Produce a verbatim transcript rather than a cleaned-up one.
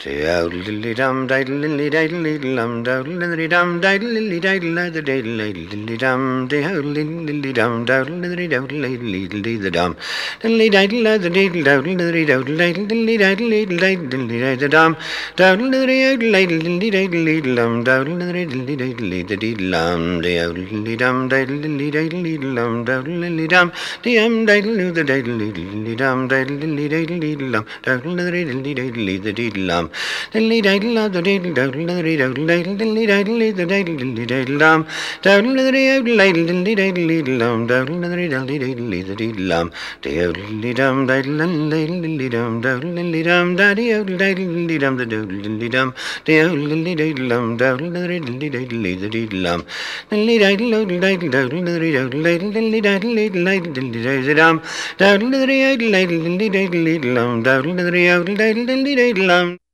Diddly dum, diddly diddly dum, diddly dum, diddly diddly the diddly dum, diddly dum, diddly diddly the dum, diddly diddly the diddly diddly diddly diddly diddly the dum, diddly diddly diddly dum, diddly diddly the diddlum, diddly dum, diddly diddly dum, diddly dum, dum diddly the diddly dum, diddly diddly dum, diddly diddly the diddlum. Diddly diddly the diddly diddly diddly diddly diddly the diddly diddly dum, diddly diddly diddly dum, diddly diddly diddly the diddlum, diddly dum diddly dum, diddly dum daddy diddly dum the diddly dum, diddly diddly dum, diddly diddly the diddlum, diddly diddly diddly diddly diddly diddly dum, diddly diddly diddly dum, diddly diddly dum.